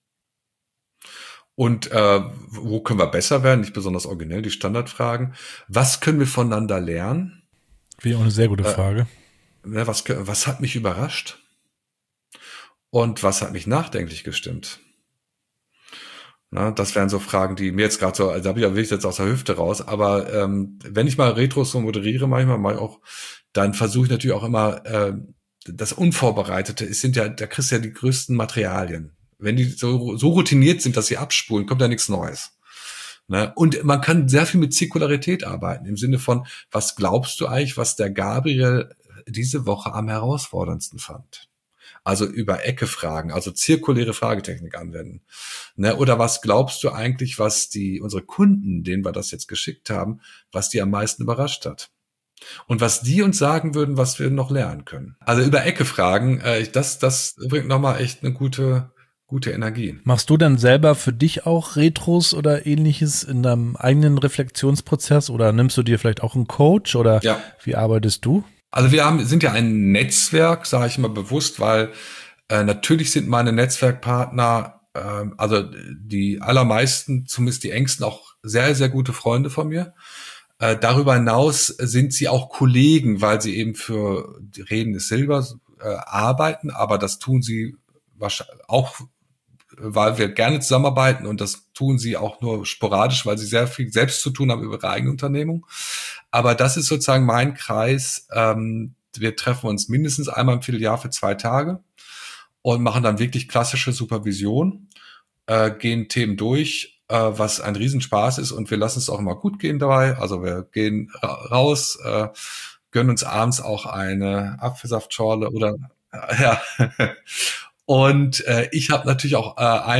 Und wo können wir besser werden? Nicht besonders originell, die Standardfragen. Was können wir voneinander lernen? Wie auch eine sehr gute Frage. Was hat mich überrascht? Und was hat mich nachdenklich gestimmt? Na, das wären so Fragen, die mir jetzt gerade so, also da will ich jetzt aus der Hüfte raus, aber wenn ich mal Retros so moderiere, dann versuche ich natürlich auch immer das Unvorbereitete. Da kriegst du ja die größten Materialien. Wenn die so routiniert sind, dass sie abspulen, kommt ja nichts Neues. Ne? Und man kann sehr viel mit Zirkularität arbeiten, im Sinne von, was glaubst du eigentlich, was der Gabriel diese Woche am herausforderndsten fand? Also über Ecke fragen, also zirkuläre Fragetechnik anwenden. Ne? Oder was glaubst du eigentlich, was unsere Kunden, denen wir das jetzt geschickt haben, was die am meisten überrascht hat? Und was die uns sagen würden, was wir noch lernen können. Also über Ecke fragen, das bringt nochmal echt eine gute Energie. Machst du dann selber für dich auch Retros oder ähnliches in deinem eigenen Reflexionsprozess oder nimmst du dir vielleicht auch einen Coach oder wie arbeitest du? Also wir sind ja ein Netzwerk, sage ich immer bewusst, weil natürlich sind meine Netzwerkpartner, also die allermeisten, zumindest die engsten, auch sehr, sehr gute Freunde von mir. Darüber hinaus sind sie auch Kollegen, weil sie eben für die Reden des Silbers arbeiten, aber das tun sie wahrscheinlich auch, weil wir gerne zusammenarbeiten und das tun sie auch nur sporadisch, weil sie sehr viel selbst zu tun haben über ihre eigene Unternehmung. Aber das ist sozusagen mein Kreis. Wir treffen uns mindestens einmal im Vierteljahr für 2 Tage und machen dann wirklich klassische Supervision, gehen Themen durch, was ein Riesenspaß ist und wir lassen es auch immer gut gehen dabei. Also wir gehen raus, gönnen uns abends auch eine Apfelsaftschorle oder ja. Und ich habe natürlich auch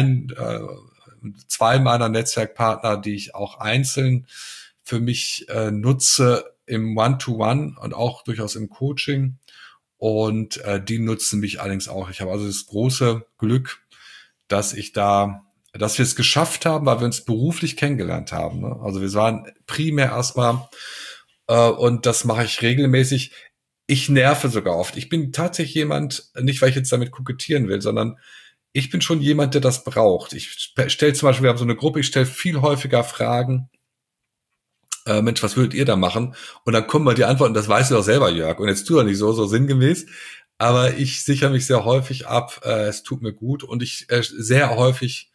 2 meiner Netzwerkpartner, die ich auch einzeln für mich nutze im One-to-One und auch durchaus im Coaching. Und die nutzen mich allerdings auch. Ich habe also das große Glück, dass wir es geschafft haben, weil wir uns beruflich kennengelernt haben. Ne? Also wir waren primär erstmal, und das mache ich regelmäßig. Ich nerve sogar oft. Ich bin tatsächlich jemand, nicht weil ich jetzt damit kokettieren will, sondern ich bin schon jemand, der das braucht. Ich stelle zum Beispiel, wir haben so eine Gruppe, ich stelle viel häufiger Fragen. Mensch, was würdet ihr da machen? Und dann kommen mal die Antworten, das weißt du doch selber, Jörg. Und jetzt tu doch nicht so sinngemäß. Aber ich sichere mich sehr häufig ab, es tut mir gut. Und ich sehr häufig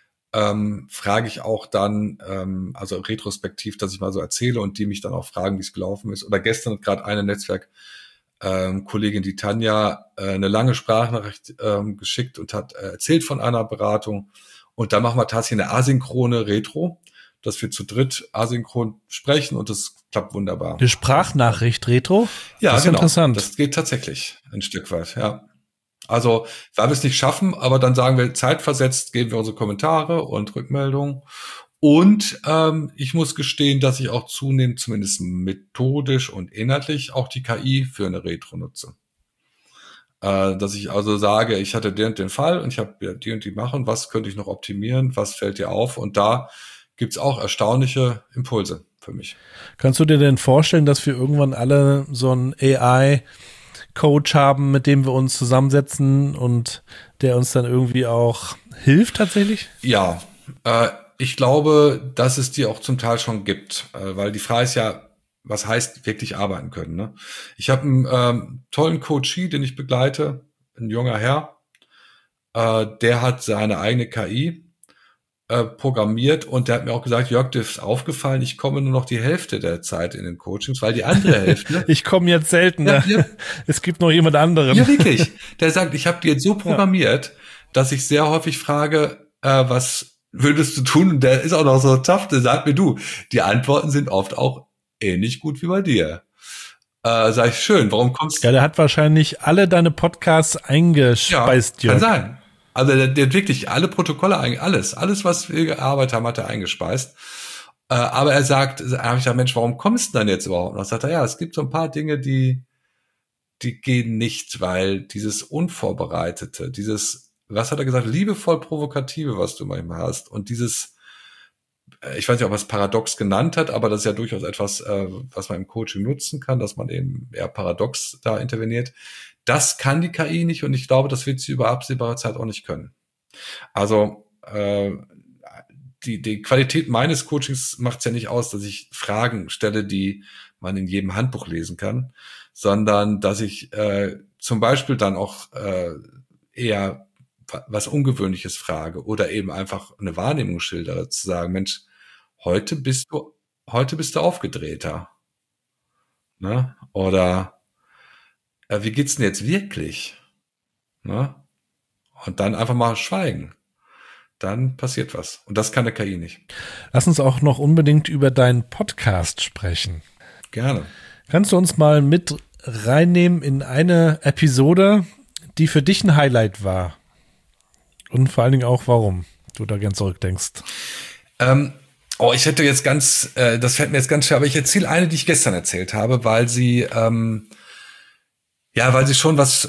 frage ich auch dann, also retrospektiv, dass ich mal so erzähle und die mich dann auch fragen, wie es gelaufen ist. Oder gestern hat gerade eine Netzwerkkollegin, die Tanja, eine lange Sprachnachricht geschickt und hat erzählt von einer Beratung. Und da machen wir tatsächlich eine asynchrone Retro, dass wir zu dritt asynchron sprechen und das klappt wunderbar. Eine Sprachnachricht Retro? Ja, das ist genau. Interessant. Das geht tatsächlich ein Stück weit, ja. Also, weil wir es nicht schaffen, aber dann sagen wir, zeitversetzt geben wir unsere Kommentare und Rückmeldungen. Und ich muss gestehen, dass ich auch zunehmend, zumindest methodisch und inhaltlich, auch die KI für eine Retro nutze. Dass ich also sage, ich hatte den und den Fall und ich habe die und die machen, was könnte ich noch optimieren, was fällt dir auf? Und da gibt's auch erstaunliche Impulse für mich. Kannst du dir denn vorstellen, dass wir irgendwann alle so einen AI-Coach haben, mit dem wir uns zusammensetzen und der uns dann irgendwie auch hilft tatsächlich? Ja, ich glaube, dass es die auch zum Teil schon gibt, weil die Frage ist ja, was heißt wirklich arbeiten können? Ne? Ich habe einen tollen Coachee, den ich begleite, ein junger Herr, der hat seine eigene KI programmiert und der hat mir auch gesagt, Jörg, dir ist aufgefallen, ich komme nur noch die Hälfte der Zeit in den Coachings, weil die andere Hälfte... Ich komme jetzt seltener. Ja. Es gibt noch jemand anderen. Ja, wirklich. Der sagt, ich habe die jetzt so programmiert, dass ich sehr häufig frage, was würdest du tun? Und der ist auch noch so tough, der sagt mir, du, die Antworten sind oft auch ähnlich gut wie bei dir. Sag ich, schön, warum kommst du? Ja, der hat wahrscheinlich alle deine Podcasts eingespeist, ja, kann Jörg. sein. Also der hat wirklich alle Protokolle, alles, was wir gearbeitet haben, hat er eingespeist. Aber er sagt, habe ich gesagt, Mensch, warum kommst du denn jetzt überhaupt? Und dann sagt er, ja, es gibt so ein paar Dinge, die gehen nicht, weil dieses Unvorbereitete, dieses, was hat er gesagt, liebevoll Provokative, was du manchmal hast, und dieses, ich weiß nicht, ob er es paradox genannt hat, aber das ist ja durchaus etwas, was man im Coaching nutzen kann, dass man eben eher paradox da interveniert. Das kann die KI nicht, und ich glaube, das wird sie über absehbare Zeit auch nicht können. Also die Qualität meines Coachings macht es ja nicht aus, dass ich Fragen stelle, die man in jedem Handbuch lesen kann, sondern dass ich zum Beispiel dann auch eher was Ungewöhnliches frage oder eben einfach eine Wahrnehmung schildere, zu sagen, Mensch, heute bist du aufgedrehter, ne? Oder wie geht's denn jetzt wirklich? Ne? Und dann einfach mal schweigen. Dann passiert was. Und das kann der KI nicht. Lass uns auch noch unbedingt über deinen Podcast sprechen. Gerne. Kannst du uns mal mit reinnehmen in eine Episode, die für dich ein Highlight war? Und vor allen Dingen auch, warum du da gern zurückdenkst. Ich hätte jetzt das fällt mir jetzt ganz schwer, aber ich erzähle eine, die ich gestern erzählt habe, weil sie schon was,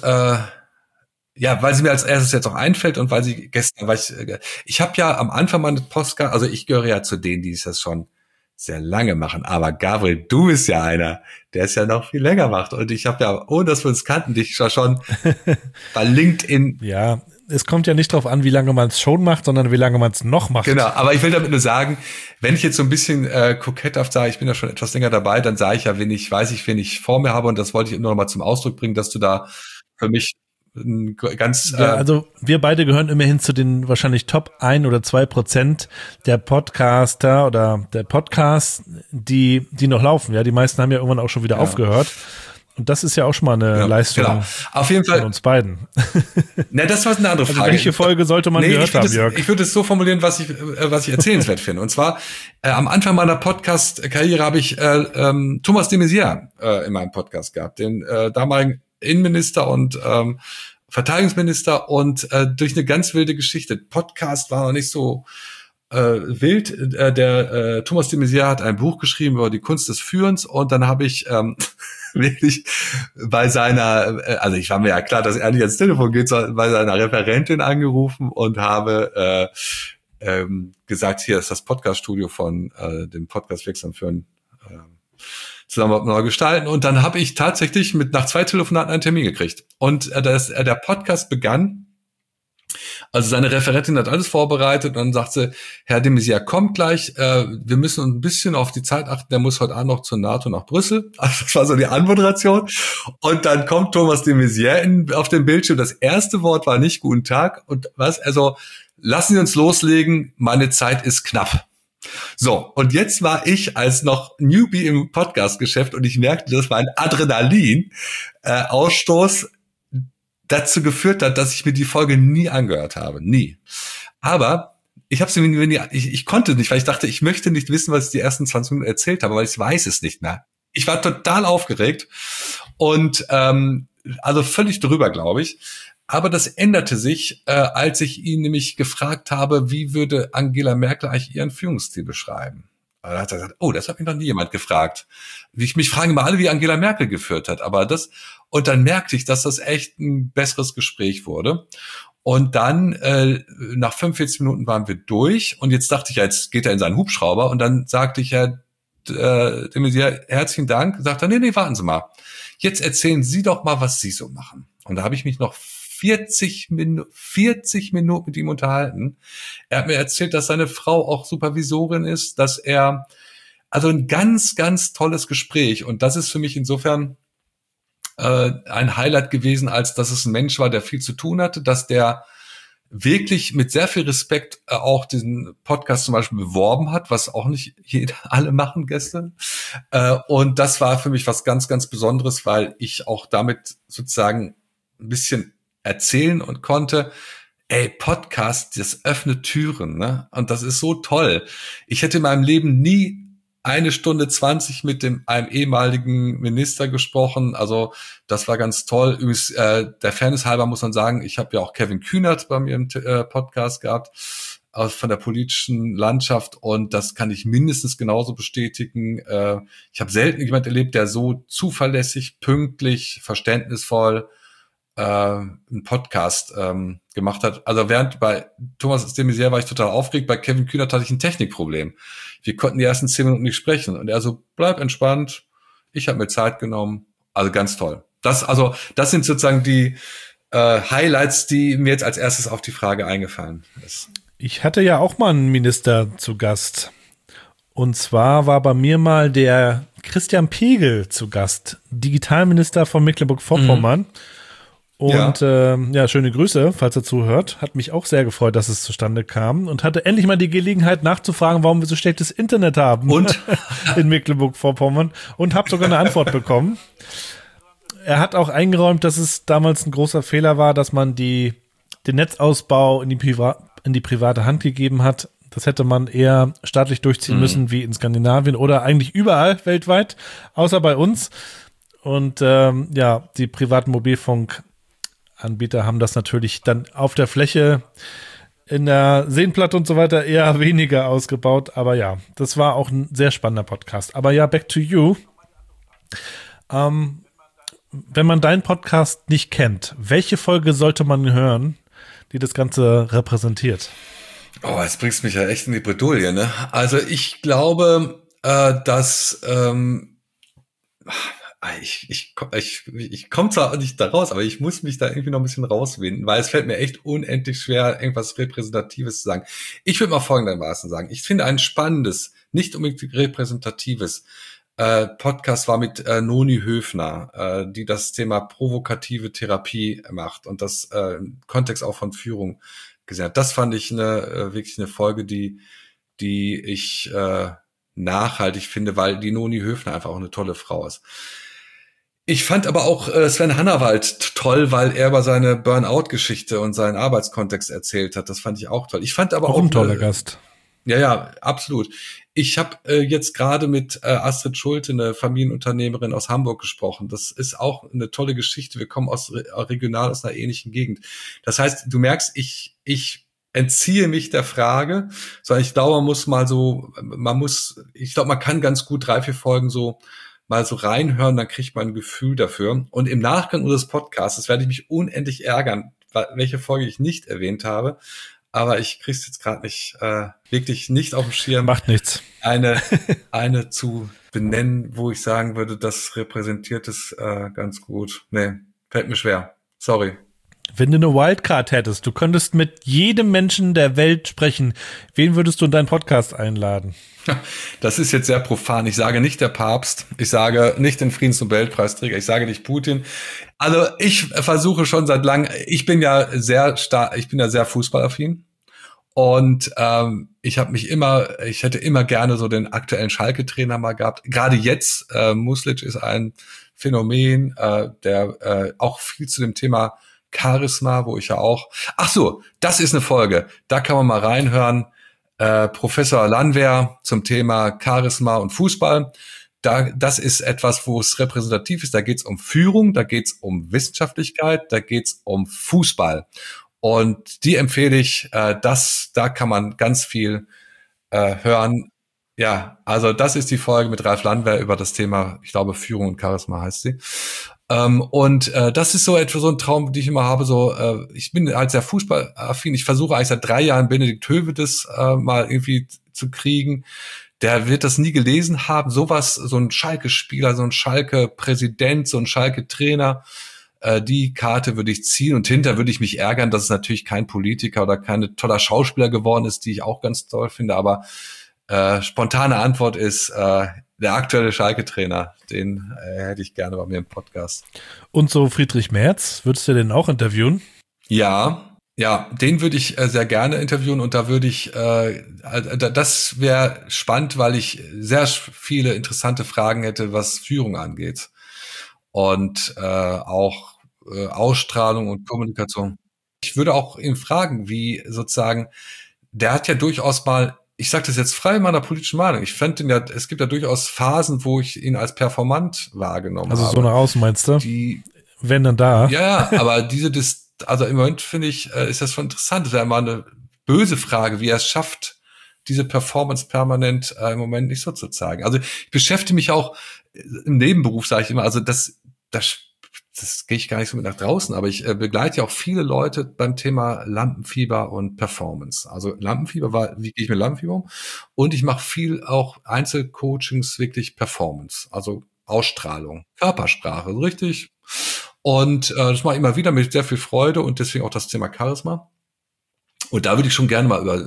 weil sie mir als erstes jetzt auch einfällt und weil sie gestern, ich habe ja am Anfang meines Podcasts, also ich gehöre ja zu denen, die das schon sehr lange machen, aber Gabriel, du bist ja einer, der es ja noch viel länger macht, und ich habe ja, ohne dass wir uns kannten, dich schon bei LinkedIn. Ja, es kommt ja nicht drauf an, wie lange man es schon macht, sondern wie lange man es noch macht. Genau, aber ich will damit nur sagen, wenn ich jetzt so ein bisschen koketthaft sage, ich bin ja schon etwas länger dabei, dann sage ich ja, wen ich vor mir habe, und das wollte ich nur noch mal zum Ausdruck bringen, dass du da für mich ganz... also wir beide gehören immerhin zu den wahrscheinlich Top 1 oder 2% der Podcaster oder der Podcasts, die noch laufen. Ja, die meisten haben ja irgendwann auch schon wieder aufgehört. Und das ist ja auch schon mal eine Leistung auf jeden Fall von uns beiden. Na, das war eine andere Frage. Welche Folge sollte man gehört haben, Jörg? Ich würde es so formulieren, was ich erzählenswert finde. Und zwar, am Anfang meiner Podcast-Karriere habe ich Thomas de Maizière in meinem Podcast gehabt, den damaligen Innenminister und Verteidigungsminister, und durch eine ganz wilde Geschichte. Podcast war noch nicht so wild. Der Thomas de Maizière hat ein Buch geschrieben über die Kunst des Führens, und dann habe ich wirklich bei seiner, also ich war mir ja klar, dass er nicht ans Telefon geht, sondern bei seiner Referentin angerufen und habe gesagt, hier ist das Podcaststudio von dem Podcast Wirksam Führen zusammen neu gestalten. Und dann habe ich tatsächlich nach 2 Telefonaten einen Termin gekriegt. Und der Podcast begann. Also seine Referentin hat alles vorbereitet, und dann sagt sie, Herr de Maizière kommt gleich, wir müssen ein bisschen auf die Zeit achten, der muss heute Abend noch zur NATO nach Brüssel. Also das war so die Anmoderation. Und dann kommt Thomas de Maizière auf dem Bildschirm. Das erste Wort war nicht guten Tag. Und also lassen Sie uns loslegen, meine Zeit ist knapp. So, und jetzt war ich als noch Newbie im Podcast-Geschäft, und ich merkte, das war ein Adrenalin-Ausstoß, dazu geführt hat, dass ich mir die Folge nie angehört habe. Nie. Aber ich habe ich konnte nicht, weil ich dachte, ich möchte nicht wissen, was ich die ersten 20 Minuten erzählt habe, weil ich weiß es nicht mehr. Ich war total aufgeregt und also völlig drüber, glaube ich. Aber das änderte sich, als ich ihn nämlich gefragt habe, wie würde Angela Merkel eigentlich ihren Führungsstil beschreiben? Da hat er gesagt, oh, das hat mich noch nie jemand gefragt. Mich fragen immer alle, wie Angela Merkel geführt hat. Und dann merkte ich, dass das echt ein besseres Gespräch wurde. Und dann, nach 45 Minuten waren wir durch. Und jetzt dachte ich, ja, jetzt geht er in seinen Hubschrauber. Und dann sagte ich, Herr de Maizière, herzlichen Dank. Sagt er, nee, warten Sie mal. Jetzt erzählen Sie doch mal, was Sie so machen. Und da habe ich mich noch 40 Minuten mit ihm unterhalten. Er hat mir erzählt, dass seine Frau auch Supervisorin ist, also ein ganz, ganz tolles Gespräch. Und das ist für mich insofern ein Highlight gewesen, als dass es ein Mensch war, der viel zu tun hatte, dass der wirklich mit sehr viel Respekt auch diesen Podcast zum Beispiel beworben hat, was auch nicht alle machen gestern. Und das war für mich was ganz, ganz Besonderes, weil ich auch damit sozusagen ein bisschen erzählen und konnte, ey, Podcast, das öffnet Türen, ne? Und das ist so toll. Ich hätte in meinem Leben nie 1 Stunde 20 mit einem ehemaligen Minister gesprochen. Also das war ganz toll. Übrigens, der Fairness halber muss man sagen, ich habe ja auch Kevin Kühnert bei mir im Podcast gehabt, von der politischen Landschaft, und das kann ich mindestens genauso bestätigen. Ich habe selten jemand erlebt, der so zuverlässig, pünktlich, verständnisvoll einen Podcast gemacht hat. Also während bei Thomas de Maizière war ich total aufgeregt, bei Kevin Kühnert hatte ich ein Technikproblem. Wir konnten die ersten 10 Minuten nicht sprechen und er so, bleib entspannt, ich habe mir Zeit genommen, also ganz toll. Das sind sozusagen die Highlights, die mir jetzt als erstes auf die Frage eingefallen ist. Ich hatte ja auch mal einen Minister zu Gast. Und zwar war bei mir mal der Christian Pegel zu Gast, Digitalminister von Mecklenburg-Vorpommern. Und ja, schöne Grüße, falls er zuhört. Hat mich auch sehr gefreut, dass es zustande kam und hatte endlich mal die Gelegenheit nachzufragen, warum wir so schlechtes Internet haben in Mecklenburg-Vorpommern, und habe sogar eine Antwort bekommen. Er hat auch eingeräumt, dass es damals ein großer Fehler war, dass man den Netzausbau in die private Hand gegeben hat. Das hätte man eher staatlich durchziehen müssen, wie in Skandinavien oder eigentlich überall weltweit, außer bei uns. Und ja, die privaten Mobilfunkanbieter haben das natürlich dann auf der Fläche in der Seenplatte und so weiter eher weniger ausgebaut. Aber ja, das war auch ein sehr spannender Podcast. Aber ja, back to you. Wenn man deinen Podcast nicht kennt, welche Folge sollte man hören, die das Ganze repräsentiert? Oh, jetzt bringst du mich ja echt in die Bredouille, ne? Also ich glaube, dass ich komme zwar nicht da raus, aber ich muss mich da irgendwie noch ein bisschen rauswinden, weil es fällt mir echt unendlich schwer, irgendwas Repräsentatives zu sagen. Ich würde mal folgendermaßen sagen. Ich finde ein spannendes, nicht unbedingt repräsentatives Podcast war mit Noni Höfner, die das Thema provokative Therapie macht und das im Kontext auch von Führung gesehen hat. Das fand ich wirklich eine Folge, die ich nachhaltig finde, weil die Noni Höfner einfach auch eine tolle Frau ist. Ich fand aber auch Sven Hannawald toll, weil er über seine Burnout-Geschichte und seinen Arbeitskontext erzählt hat. Das fand ich auch toll. Ich fand aber auch ein toller Gast. Ja, absolut. Ich habe jetzt gerade mit Astrid Schulte, eine Familienunternehmerin aus Hamburg, gesprochen. Das ist auch eine tolle Geschichte. Wir kommen regional aus einer ähnlichen Gegend. Das heißt, du merkst, ich entziehe mich der Frage, sondern ich glaube, man kann ganz gut 3, 4 Folgen so mal so reinhören, dann kriegt man ein Gefühl dafür. Und im Nachgang unseres Podcasts werde ich mich unendlich ärgern, welche Folge ich nicht erwähnt habe. Aber ich krieg's jetzt gerade nicht, wirklich nicht auf dem Schirm. Macht nichts. Eine zu benennen, wo ich sagen würde, das repräsentiert es ganz gut. Nee, fällt mir schwer. Sorry. Wenn du eine Wildcard hättest, du könntest mit jedem Menschen der Welt sprechen, wen würdest du in deinen Podcast einladen? Das ist jetzt sehr profan. Ich sage nicht der Papst, ich sage nicht den Friedensnobelpreisträger, ich sage nicht Putin. Also ich versuche schon seit langem, ich bin ja sehr fußballaffin und ich hätte immer gerne so den aktuellen Schalke-Trainer mal gehabt. Gerade jetzt, Muslic ist ein Phänomen, der auch viel zu dem Thema Charisma, wo ich ja auch, ach so, das ist eine Folge, da kann man mal reinhören. Professor Landwehr zum Thema Charisma und Fußball. Das ist etwas, wo es repräsentativ ist. Da geht es um Führung, da geht es um Wissenschaftlichkeit, da geht es um Fußball. Und die empfehle ich, da kann man ganz viel hören. Ja, also das ist die Folge mit Ralf Landwehr über das Thema, ich glaube, Führung und Charisma heißt sie. Das ist so etwa so ein Traum, den ich immer habe. Ich bin halt sehr fußballaffin. Ich versuche eigentlich seit 3 Jahren Benedikt Höwedes mal irgendwie zu kriegen. Der wird das nie gelesen haben. So ein Schalke-Spieler, so ein Schalke-Präsident, so ein Schalke-Trainer. Die Karte würde ich ziehen und hinter würde ich mich ärgern, dass es natürlich kein Politiker oder kein toller Schauspieler geworden ist, die ich auch ganz toll finde. Aber spontane Antwort ist der aktuelle Schalke-Trainer, den hätte ich gerne bei mir im Podcast. Und so Friedrich Merz, würdest du den auch interviewen? Ja, den würde ich sehr gerne interviewen und da würde ich, das wäre spannend, weil ich sehr viele interessante Fragen hätte, was Führung angeht und auch Ausstrahlung und Kommunikation. Ich würde auch ihn fragen, wie sozusagen, der hat ja durchaus mal, ich sage das jetzt frei in meiner politischen Meinung, ich fand ihn ja, es gibt ja durchaus Phasen, wo ich ihn als performant wahrgenommen habe. Also so nach außen meinst du? Die, wenn dann da. ja, aber also im Moment finde ich, ist das schon interessant. Das ist ja immer eine böse Frage, wie er es schafft, diese Performance permanent im Moment nicht so zu zeigen. Also ich beschäftige mich auch im Nebenberuf, sage ich immer, also das gehe ich gar nicht so mit nach draußen, aber ich begleite ja auch viele Leute beim Thema Lampenfieber und Performance. Also Lampenfieber wie gehe ich mit Lampenfieber um? Und ich mache viel auch Einzelcoachings, wirklich Performance, also Ausstrahlung, Körpersprache, so richtig. Und das mache ich immer wieder mit sehr viel Freude und deswegen auch das Thema Charisma. Und da würde ich schon gerne mal über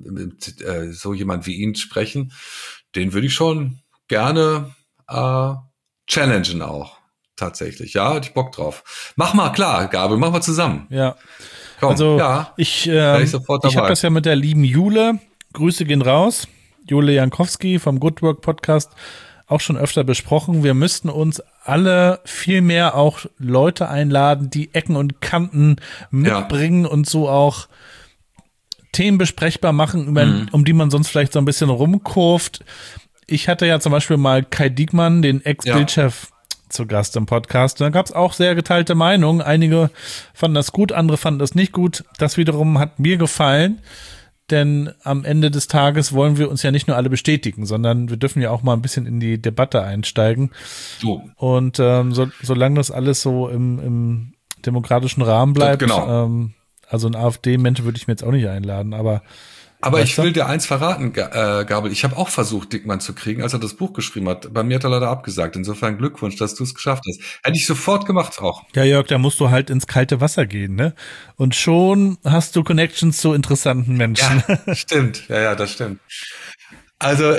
so jemand wie ihn sprechen. Den würde ich schon gerne challengen auch. Tatsächlich, ja, hätte ich Bock drauf. Mach mal, klar, Gabriel, mach mal zusammen. Ja. Komm, also ja, ich sofort dabei. habe das ja mit der lieben Jule, Grüße gehen raus, Jule Jankowski vom Good Work Podcast, auch schon öfter besprochen. Wir müssten uns alle viel mehr auch Leute einladen, die Ecken und Kanten mitbringen und so auch Themen besprechbar machen, um die man sonst vielleicht so ein bisschen rumkurvt. Ich hatte ja zum Beispiel mal Kai Diekmann, den Ex-Bildchef, zu Gast im Podcast. Da gab es auch sehr geteilte Meinungen. Einige fanden das gut, andere fanden das nicht gut. Das wiederum hat mir gefallen, denn am Ende des Tages wollen wir uns ja nicht nur alle bestätigen, sondern wir dürfen ja auch mal ein bisschen in die Debatte einsteigen. So. Und solange das alles so im demokratischen Rahmen bleibt, genau. Also einen AfD-Mensch würde ich mir jetzt auch nicht einladen, aber ich will dir eins verraten, Gabriel. Ich habe auch versucht, Dickmann zu kriegen, als er das Buch geschrieben hat. Bei mir hat er leider abgesagt. Insofern Glückwunsch, dass du es geschafft hast. Hätte ich sofort gemacht auch. Ja, Jörg, da musst du halt ins kalte Wasser gehen, ne? Und schon hast du Connections zu interessanten Menschen. Ja, stimmt. Ja, das stimmt. Also,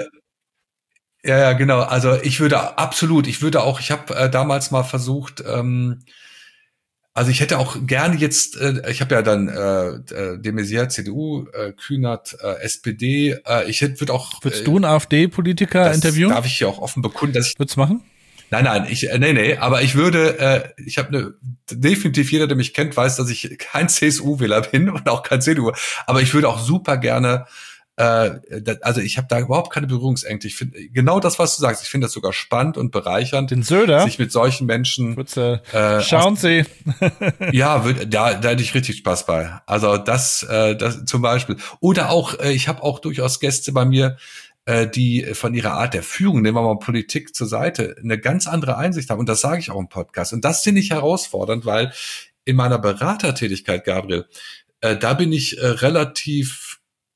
ja, genau. Also ich würde auch, damals mal versucht, also ich hätte auch gerne jetzt, ich habe ja dann de Maizière, CDU, Kühnert, SPD. Würde auch. Würdest du einen AfD-Politiker interviewen? Darf ich hier auch offen bekunden, dass ich. Würdest du machen? Nein, nee. Aber ich würde, definitiv jeder, der mich kennt, weiß, dass ich kein CSU-Wähler bin und auch kein CDU. Aber ich würde auch super gerne. Also ich habe da überhaupt keine Berührungsängste. Ich finde genau das, was du sagst. Ich finde das sogar spannend und bereichernd, den Söder, sich mit solchen Menschen. Schauen Sie. Ja, da hätte ich richtig Spaß bei. Also das zum Beispiel. Oder auch, ich habe auch durchaus Gäste bei mir, die von ihrer Art der Führung, nehmen wir mal Politik zur Seite, eine ganz andere Einsicht haben. Und das sage ich auch im Podcast. Und das finde ich herausfordernd, weil in meiner Beratertätigkeit, Gabriel, da bin ich relativ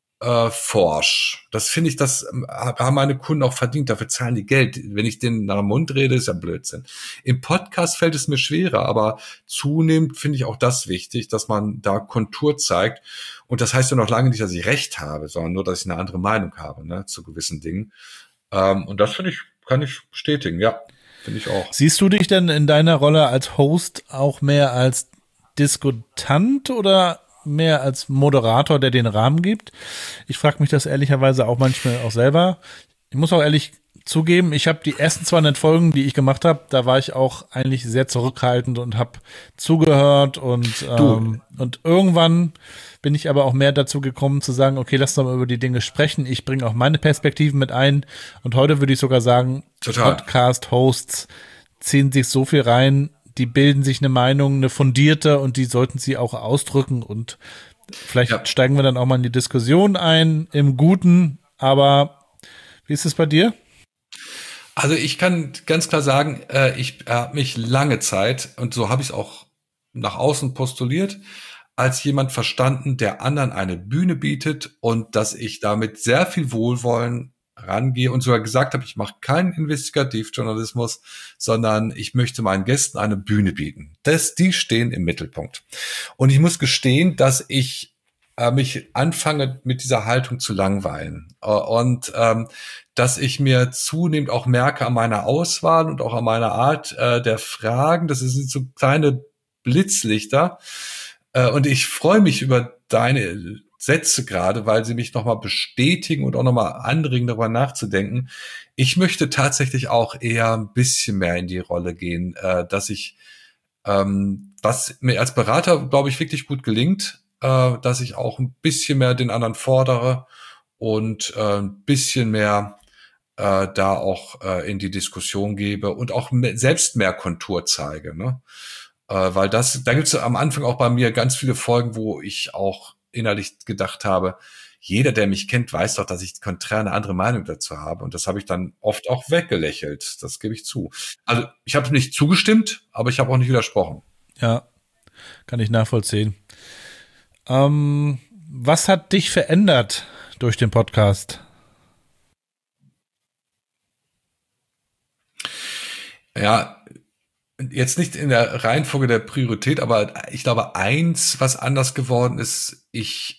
forsch. Das finde ich, das haben meine Kunden auch verdient. Dafür zahlen die Geld. Wenn ich denen nach dem Mund rede, ist ja Blödsinn. Im Podcast fällt es mir schwerer, aber zunehmend finde ich auch das wichtig, dass man da Kontur zeigt. Und das heißt ja noch lange nicht, dass ich recht habe, sondern nur, dass ich eine andere Meinung habe, ne, zu gewissen Dingen. Und das kann ich bestätigen. Ja, finde ich auch. Siehst du dich denn in deiner Rolle als Host auch mehr als Diskutant oder mehr als Moderator, der den Rahmen gibt? Ich frage mich das ehrlicherweise auch manchmal auch selber. Ich muss auch ehrlich zugeben, ich habe die ersten 200 Folgen, die ich gemacht habe, da war ich auch eigentlich sehr zurückhaltend und habe zugehört und irgendwann bin ich aber auch mehr dazu gekommen zu sagen, okay, lass doch mal über die Dinge sprechen. Ich bringe auch meine Perspektiven mit ein und heute würde ich sogar sagen, Podcast-Hosts ziehen sich so viel rein, die bilden sich eine Meinung, eine fundierte, und die sollten sie auch ausdrücken, und vielleicht steigen wir dann auch mal in die Diskussion ein, im Guten, aber wie ist es bei dir? Also ich kann ganz klar sagen, ich habe mich lange Zeit, und so habe ich es auch nach außen postuliert, als jemand verstanden, der anderen eine Bühne bietet, und dass ich damit sehr viel Wohlwollen rangehe und sogar gesagt habe, ich mache keinen Investigativjournalismus, sondern ich möchte meinen Gästen eine Bühne bieten. Die stehen im Mittelpunkt. Und ich muss gestehen, dass ich mich anfange, mit dieser Haltung zu langweilen. Und dass ich mir zunehmend auch merke an meiner Auswahl und auch an meiner Art der Fragen, das sind so kleine Blitzlichter. Und ich freue mich über deine Sätze gerade, weil sie mich nochmal bestätigen und auch nochmal anregen, darüber nachzudenken. Ich möchte tatsächlich auch eher ein bisschen mehr in die Rolle gehen, dass ich Was mir als Berater, glaube ich, wirklich gut gelingt, dass ich auch ein bisschen mehr den anderen fordere und ein bisschen mehr da auch in die Diskussion gebe und auch selbst mehr Kontur zeige, ne? Weil da gibt es am Anfang auch bei mir ganz viele Folgen, wo ich auch innerlich gedacht habe, jeder, der mich kennt, weiß doch, dass ich konträr eine andere Meinung dazu habe. Und das habe ich dann oft auch weggelächelt. Das gebe ich zu. Also ich habe nicht zugestimmt, aber ich habe auch nicht widersprochen. Ja, kann ich nachvollziehen. Was hat dich verändert durch den Podcast? Ja, jetzt nicht in der Reihenfolge der Priorität, aber ich glaube, eins, was anders geworden ist, ich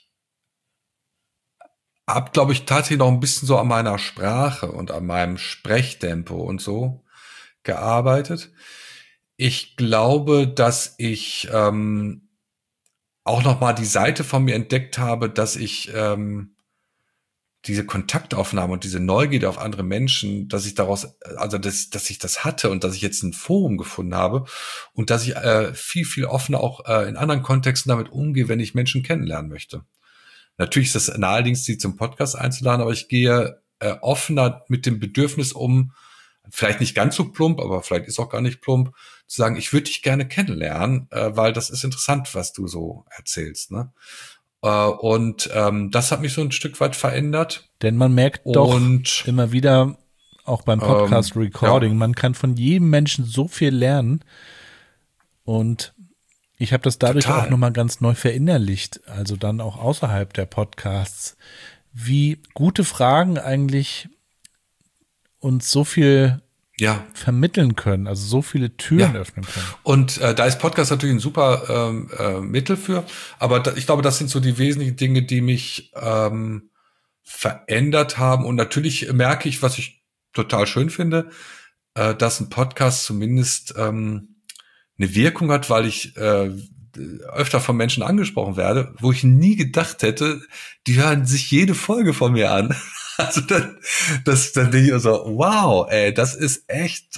habe, glaube ich, tatsächlich noch ein bisschen so an meiner Sprache und an meinem Sprechtempo und so gearbeitet. Ich glaube, dass ich auch noch mal die Seite von mir entdeckt habe, dass ich diese Kontaktaufnahme und diese Neugierde auf andere Menschen, dass ich daraus, also dass ich das hatte und dass ich jetzt ein Forum gefunden habe und dass ich viel, viel offener auch in anderen Kontexten damit umgehe, wenn ich Menschen kennenlernen möchte. Natürlich ist das naheliegend, sie zum Podcast einzuladen, aber ich gehe offener mit dem Bedürfnis um, vielleicht nicht ganz so plump, aber vielleicht ist auch gar nicht plump, zu sagen, ich würde dich gerne kennenlernen, weil das ist interessant, was du so erzählst, ne? Und das hat mich so ein Stück weit verändert. Denn man merkt doch immer wieder, auch beim Podcast-Recording, ja. Man kann von jedem Menschen so viel lernen. Und ich habe das dadurch auch nochmal ganz neu verinnerlicht, also dann auch außerhalb der Podcasts, wie gute Fragen eigentlich uns so viel vermitteln können, also so viele Türen öffnen können. Und da ist Podcast natürlich ein super Mittel für, aber ich glaube, das sind so die wesentlichen Dinge, die mich verändert haben. Und natürlich merke ich, was ich total schön finde, dass ein Podcast zumindest eine Wirkung hat, weil ich öfter von Menschen angesprochen werde, wo ich nie gedacht hätte, die hören sich jede Folge von mir an. Also dann denke ich so, wow, ey, das ist echt,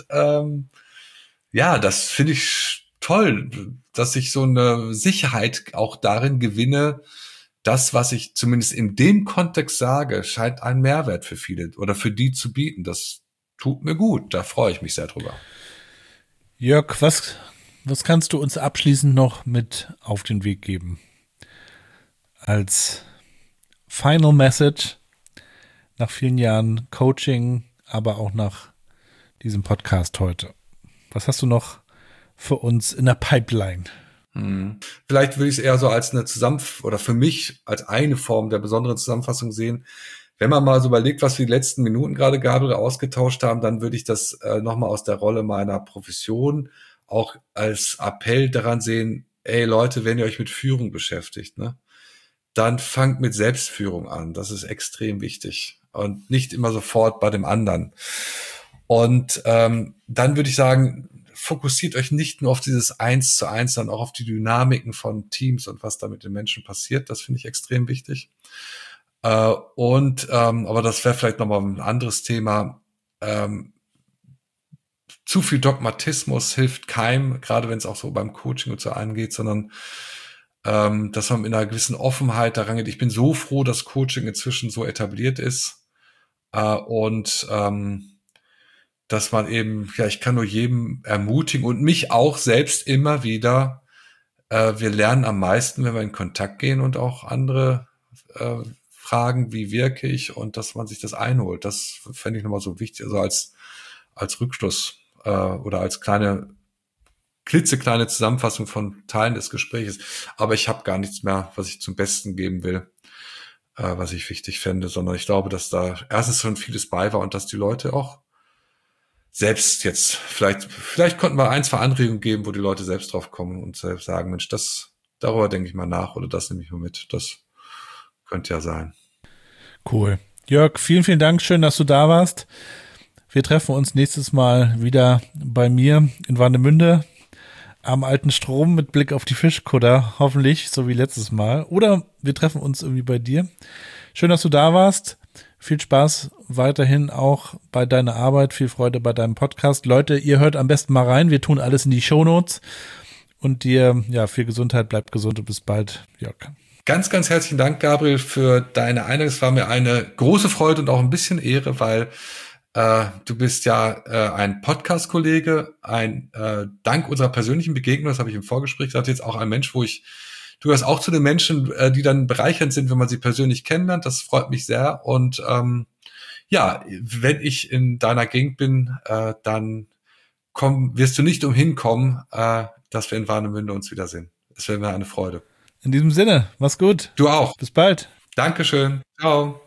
das finde ich toll, dass ich so eine Sicherheit auch darin gewinne, das, was ich zumindest in dem Kontext sage, scheint einen Mehrwert für viele oder für die zu bieten. Das tut mir gut, da freue ich mich sehr drüber. Jörg, was kannst du uns abschließend noch mit auf den Weg geben? Als Final Message nach vielen Jahren Coaching, aber auch nach diesem Podcast heute. Was hast du noch für uns in der Pipeline? Vielleicht würde ich es eher so als eine oder für mich als eine Form der besonderen Zusammenfassung sehen. Wenn man mal so überlegt, was wir die letzten Minuten gerade gehabt oder ausgetauscht haben, dann würde ich das nochmal aus der Rolle meiner Profession auch als Appell daran sehen, ey Leute, wenn ihr euch mit Führung beschäftigt, ne, dann fangt mit Selbstführung an. Das ist extrem wichtig. Und nicht immer sofort bei dem anderen. Und dann würde ich sagen, fokussiert euch nicht nur auf dieses 1:1, sondern auch auf die Dynamiken von Teams und was da mit den Menschen passiert. Das finde ich extrem wichtig. Aber das wäre vielleicht nochmal ein anderes Thema. Zu viel Dogmatismus hilft keinem, gerade wenn es auch so beim Coaching und so angeht, sondern dass man mit einer gewissen Offenheit daran geht. Ich bin so froh, dass Coaching inzwischen so etabliert ist dass man eben, ich kann nur jedem ermutigen und mich auch selbst immer wieder, wir lernen am meisten, wenn wir in Kontakt gehen und auch andere fragen, wie wirke ich und dass man sich das einholt. Das fände ich nochmal so wichtig, also als Rückschluss oder als klitzekleine Zusammenfassung von Teilen des Gespräches. Aber ich habe gar nichts mehr, was ich zum Besten geben will, was ich wichtig fände, sondern ich glaube, dass da erstens schon vieles bei war und dass die Leute auch selbst jetzt, vielleicht konnten wir 1, 2 Anregungen geben, wo die Leute selbst drauf kommen und selbst sagen, Mensch, darüber denke ich mal nach oder das nehme ich mal mit. Das könnte ja sein. Cool. Jörg, vielen, vielen Dank. Schön, dass du da warst. Wir treffen uns nächstes Mal wieder bei mir in Warnemünde am alten Strom mit Blick auf die Fischkutter, hoffentlich, so wie letztes Mal. Oder wir treffen uns irgendwie bei dir. Schön, dass du da warst. Viel Spaß weiterhin auch bei deiner Arbeit, viel Freude bei deinem Podcast. Leute, ihr hört am besten mal rein. Wir tun alles in die Shownotes. Und dir, ja, viel Gesundheit, bleib gesund und bis bald, Jörg. Ganz, ganz herzlichen Dank, Gabriel, für deine Einladung. Es war mir eine große Freude und auch ein bisschen Ehre, weil du bist ja ein Podcast-Kollege, dank unserer persönlichen Begegnung, das habe ich im Vorgespräch gesagt, jetzt auch ein Mensch, du gehörst auch zu den Menschen, die dann bereichernd sind, wenn man sie persönlich kennenlernt. Das freut mich sehr. Und ja, wenn ich in deiner Gegend bin, dann wirst du nicht umhin kommen, dass wir in Warnemünde uns wiedersehen. Es wäre mir eine Freude. In diesem Sinne, mach's gut. Du auch. Bis bald. Dankeschön. Ciao.